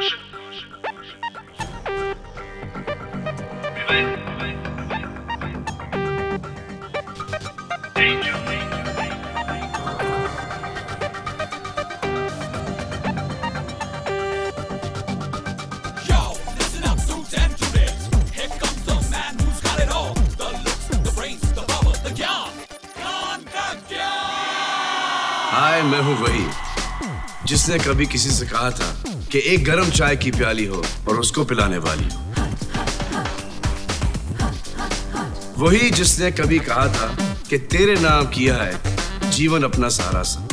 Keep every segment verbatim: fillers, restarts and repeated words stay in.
हाय, मैं हूँ वही जिसने कभी किसी से कहा था कि एक गरम चाय की प्याली हो और उसको पिलाने वाली हो। वही जिसने कभी कहा था कि तेरे नाम किया है जीवन अपना सारा सा।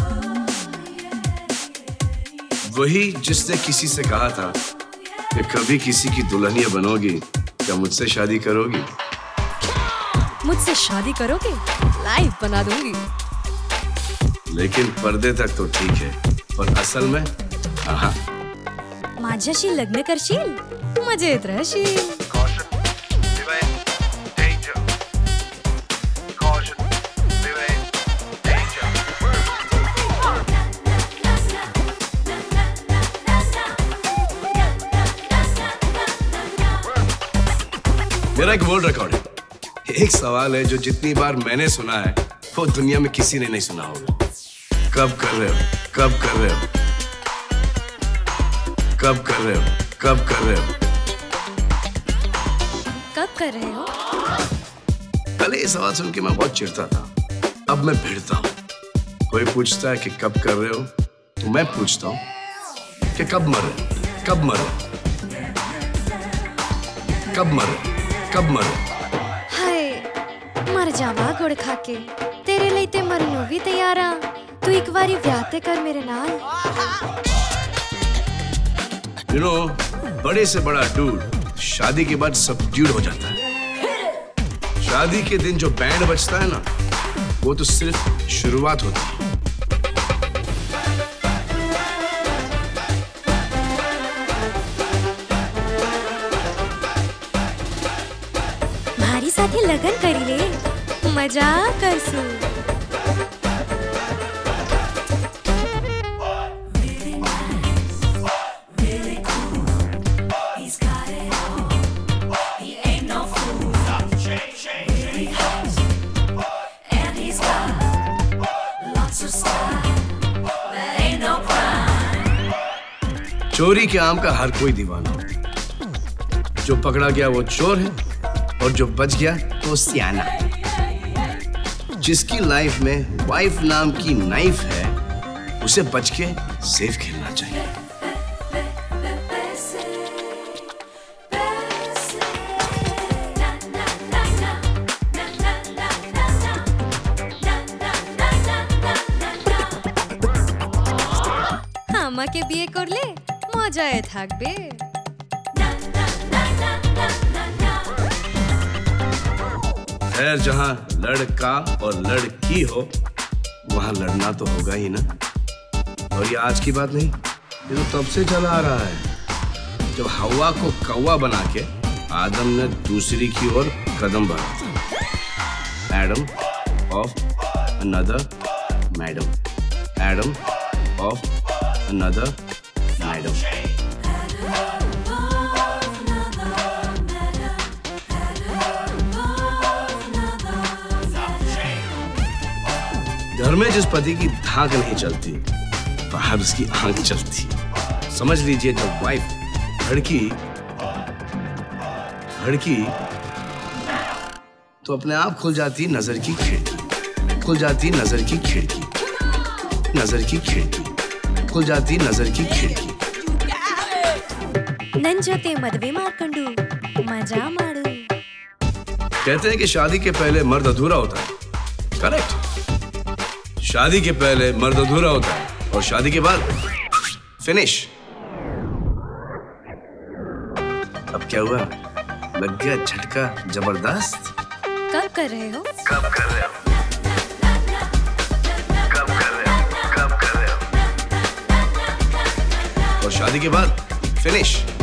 वही जिसने किसी से कहा था कि कभी किसी की दुल्हनिया बनोगी, क्या मुझसे शादी करोगी? मुझसे शादी करोगे? लाइव बना दूंगी। लेकिन पर्दे तक तो ठीक है, पर असल में हाँ। माझ्याशी लग्न करशील? मजेत राहशील। मेरा एक वर्ल्ड रिकॉर्ड है। एक सवाल है जो जितनी बार मैंने सुना है वो दुनिया में किसी ने नहीं सुना होगा। कब कर रहे हो? कब कर रहे हो? कब कर रहे हो? कब कर रहे हो? कब कर रहे हो? पहले ये सवाल सुन के मैं बहुत चिढ़ता था, अब मैं भिड़ता हूँ। कोई पूछता है कि कब कर रहे हो, तो मैं पूछता हूँ कि कब मरे? कब मरे? कब मरे? कब मरे? हाय, मर जावा गुड़ खा के। तेरे लिए ते मरनों भी तैयार आ। तू एक बारी ब्याह ते कर मेरे नाल। You know, बड़े से बड़ा डूड शादी के बाद सबड्यूड हो जाता है। शादी के दिन जो बैंड बजता है ना, वो तो सिर्फ शुरुआत होती है। मारी साथी लगन करी ले, मजा करसू। चोरी के आम का हर कोई दीवाना हो। जो पकड़ा गया वो चोर है और जो बच गया तो सियाना। जिसकी लाइफ में वाइफ नाम की नाइफ है, उसे बच के सेफ खेलना चाहिए। আমাকে বিয়ে করলে মজায় থাকবে। खैर, जहाँ लड़का और लड़की हो वहाँ लड़ना तो होगा ही ना। और ये आज की बात नहीं, ये तो तब से चला आ रहा है जब हवा को कौवा बना के आदम ने दूसरी की ओर कदम बढ़ा था। Adam of another madam, Adam of another madam. घर में जिस पति की धाक नहीं चलती, बाहर उसकी आंख चलती। समझ लीजिए, जब वाइफ भड़की भड़की तो अपने आप खुल जाती नजर की खिड़की, खुल जाती नजर की खिड़की, नजर की खिड़की, खुल जाती नजर की खिड़की। नन जोते मदवे मारकंडू मजा मारू। कहते हैं कि शादी के पहले मर्द अधूरा होता है। करेक्ट। शादी के पहले मर्द अधूरा होता है और शादी के बाद फिनिश। अब क्या हुआ? लग गया झटका जबरदस्त। कब कर रहे हो? कब कर रहे हो? कब कर रहे हो? कब कर रहे हो? और शादी के बाद फिनिश।